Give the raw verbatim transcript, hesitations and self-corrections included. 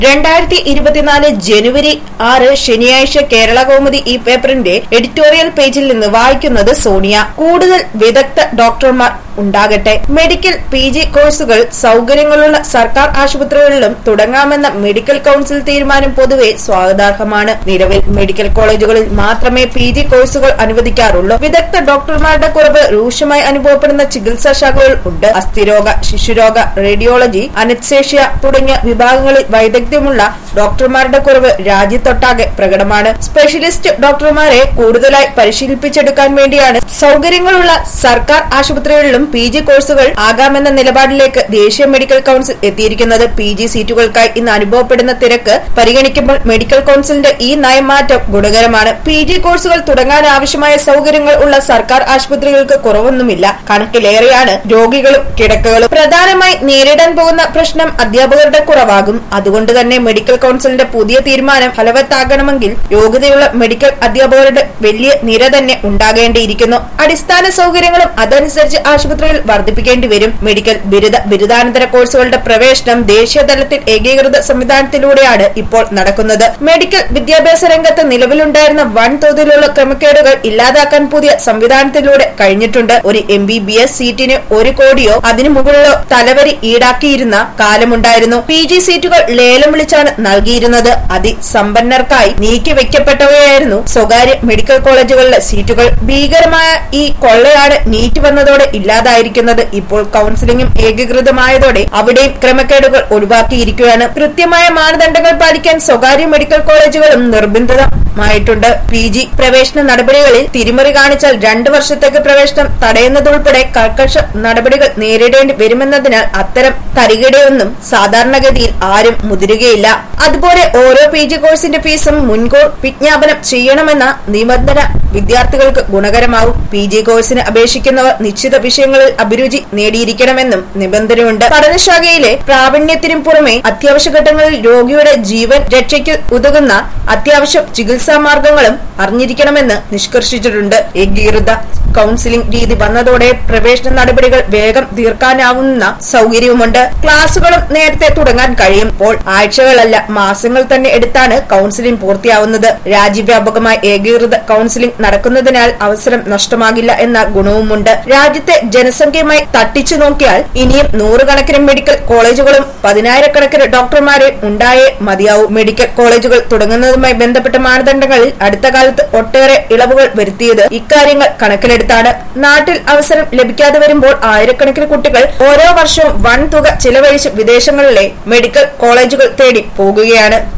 രണ്ടായിരത്തി ഇരുപത്തിനാല് ജനുവരി ആറ് ശനിയാഴ്ച കേരള കൗമുദി ഈ പേപ്പറിന്റെ എഡിറ്റോറിയൽ പേജിൽ നിന്ന് വായിക്കുന്നത് സോണിയ. കൂടുതൽ വിദഗ്ധ ഡോക്ടർമാർ ഉണ്ടാകട്ടെ. മെഡിക്കൽ പി ജി കോഴ്സുകൾ സൗകര്യങ്ങളുള്ള സർക്കാർ ആശുപത്രികളിലും തുടങ്ങാമെന്ന മെഡിക്കൽ കൌൺസിൽ തീരുമാനം പൊതുവെ സ്വാഗതാർഹമാണ്. നിലവിൽ മെഡിക്കൽ കോളേജുകളിൽ മാത്രമേ പി ജി കോഴ്സുകൾ അനുവദിക്കാറുള്ളൂ. വിദഗ്ധ ഡോക്ടർമാരുടെ കുറവ് രൂക്ഷമായി അനുഭവപ്പെടുന്ന ചികിത്സാ ശാഖകൾ ഉണ്ട്. അസ്ഥിരോഗ, ശിശുരോഗ, റേഡിയോളജി, അനസ്തേഷ്യ തുടങ്ങിയ വിഭാഗങ്ങളിൽ വൈദഗ്ധ്യമുള്ള ഡോക്ടർമാരുടെ കുറവ് രാജ്യത്തൊട്ടാകെ പ്രകടമാണ്. സ്പെഷ്യലിസ്റ്റ് ഡോക്ടർമാരെ കൂടുതലായി പരിശീലിപ്പിച്ചെടുക്കാൻ വേണ്ടിയാണ് സൗകര്യങ്ങളുള്ള സർക്കാർ ആശുപത്രികളിലും പി ജി കോഴ്സുകൾ ആകാമെന്ന നിലപാടിലേക്ക് ദേശീയ മെഡിക്കൽ കൌൺസിൽ എത്തിയിരിക്കുന്നത്. പി ജി സീറ്റുകൾക്കായി ഇന്ന് അനുഭവപ്പെടുന്ന തിരക്ക് പരിഗണിക്കുമ്പോൾ മെഡിക്കൽ കൌൺസിലിന്റെ ഈ നയമാറ്റം ഗുണകരമാണ്. പി ജി കോഴ്സുകൾ തുടങ്ങാൻ ആവശ്യമായ സൗകര്യങ്ങൾ ഉള്ള സർക്കാർ ആശുപത്രികൾക്ക് കുറവൊന്നുമില്ല. കണക്കിലേറെയാണ് രോഗികളും കിടക്കകളും. പ്രധാനമായി നേരിടാൻ പോകുന്ന പ്രശ്നം അധ്യാപകരുടെ കുറവാകും. അതുകൊണ്ട് തന്നെ മെഡിക്കൽ കൌൺസിലിന്റെ പുതിയ തീരുമാനം ഫലവത്താകണമെങ്കിൽ യോഗ്യതയുള്ള മെഡിക്കൽ അധ്യാപകരുടെ വലിയ നിര തന്നെ ഉണ്ടാകേണ്ടിയിരിക്കുന്നു. അടിസ്ഥാന സൗകര്യങ്ങളും അതനുസരിച്ച് ആശുപത്രികൾ വർദ്ധിപ്പിക്കേണ്ടി വരും. മെഡിക്കൽ ബിരുദ ബിരുദാനന്തര കോഴ്സുകളുടെ പ്രവേശനം ദേശീയ തലത്തിൽ ഏകീകൃത സംവിധാനത്തിലൂടെയാണ് ഇപ്പോൾ നടക്കുന്നത്. മെഡിക്കൽ വിദ്യാഭ്യാസ രംഗത്ത് നിലവിലുണ്ടായിരുന്ന വൻതോതിലുള്ള ക്രമക്കേടുകൾ ഇല്ലാതാക്കാൻ പുതിയ സംവിധാനത്തിലൂടെ കഴിഞ്ഞിട്ടുണ്ട്. ഒരു എം ബി ബി എസ് സീറ്റിന് ഒരു കോടിയോ അതിനു മുകളിലോ തലവരി ഈടാക്കിയിരുന്ന കാലമുണ്ടായിരുന്നു. പി ജി സീറ്റുകൾ ലേലം വിളിച്ചാണ് നൽകിയിരുന്നത്. അതിസമ്പന്നർക്കായി നീക്കിവെക്കപ്പെട്ടവയായിരുന്നു സ്വകാര്യ മെഡിക്കൽ കോളേജുകളിലെ സീറ്റുകൾ. ഭീകരമായ ഈ കൊള്ളയാണ് നീറ്റ് വന്നതോടെ ഇല്ലാതായിരിക്കുന്നത്. ഇപ്പോൾ കൌൺസിലിംഗും ഏകീകൃതമായതോടെ അവിടെയും ക്രമക്കേടുകൾ ഒഴിവാക്കിയിരിക്കുകയാണ്. കൃത്യമായ മാനദണ്ഡങ്ങൾ പാലിക്കാൻ സ്വകാര്യ മെഡിക്കൽ കോളേജുകളും നിർബന്ധിതമായിട്ടുണ്ട്. പി ജി പ്രവേശന നടപടികളിൽ തിരിമറി കാണിച്ചാൽ രണ്ടു വർഷത്തേക്ക് പ്രവേശനം തടയുന്നതുൾപ്പെടെ കർക്കശ നടപടികൾ നേരിടേണ്ടി വരുമെന്നതിനാൽ അത്തരം തരികിടയൊന്നും സാധാരണഗതിയിൽ ആരും മുതിരുകയില്ല. അതുപോലെ ഓരോ പി ജി കോഴ്സിന്റെ ഫീസും മുൻകൂർ വിജ്ഞാപനം ചെയ്യണമെന്ന നിബന്ധന വിദ്യാർത്ഥികൾക്ക് ഗുണകരമാവും. പി ജി കോഴ്സിന് അപേക്ഷിക്കുന്നവർ നിശ്ചിത വിഷയങ്ങളിൽ അഭിരുചി നേടിയിരിക്കണമെന്നും നിബന്ധനയുണ്ട്. പഠനശാഖയിലെ പ്രാവീണ്യത്തിനും പുറമെ അത്യാവശ്യ ഘട്ടങ്ങളിൽ രോഗിയുടെ ജീവൻ രക്ഷയ്ക്ക് ഉതകുന്ന അത്യാവശ്യ ചികിത്സാ മാർഗങ്ങളും അറിഞ്ഞിരിക്കണമെന്ന് നിഷ്കർഷിച്ചിട്ടുണ്ട്. ഏകീകൃത കൌൺസിലിംഗ് രീതി വന്നതോടെ പ്രവേശന നടപടികൾ വേഗം തീർക്കാനാവുന്ന സൗകര്യവുമുണ്ട്. ക്ലാസുകളും നേരത്തെ തുടങ്ങാൻ കഴിയുമ്പോൾ ആഴ്ചകളല്ല മാസങ്ങൾ തന്നെ എടുത്താണ് കൌൺസിലിംഗ് പൂർത്തിയാവുന്നത്. രാജ്യവ്യാപകമായി ഏകീകൃത കൌൺസിലിംഗ് നടക്കുന്നതിനാൽ അവസരം നഷ്ടമാകില്ല എന്ന ഗുണവുമുണ്ട്. രാജ്യത്തെ ജനസംഖ്യയുമായി തട്ടിച്ചു നോക്കിയാൽ ഇനിയും നൂറുകണക്കിന് മെഡിക്കൽ കോളേജുകളും പതിനായിരക്കണക്കിന് ഡോക്ടർമാരെ ഉണ്ടായേ മതിയാവും. മെഡിക്കൽ കോളേജുകൾ തുടങ്ങുന്നതുമായി ബന്ധപ്പെട്ട മാനദണ്ഡങ്ങളിൽ അടുത്ത കാലത്ത് ഒട്ടേറെ ഇളവുകൾ വരുത്തിയത് ഇക്കാര്യങ്ങൾ കണക്കിലെടുത്താണ്. നാട്ടിൽ അവസരം ലഭിക്കാതെ വരുമ്പോൾ ആയിരക്കണക്കിന് കുട്ടികൾ ഓരോ വർഷവും വൻ തുക ചിലവഴിച്ച് വിദേശങ്ങളിലെ മെഡിക്കൽ കോളേജുകൾ തേടി പോകുകയാണ്.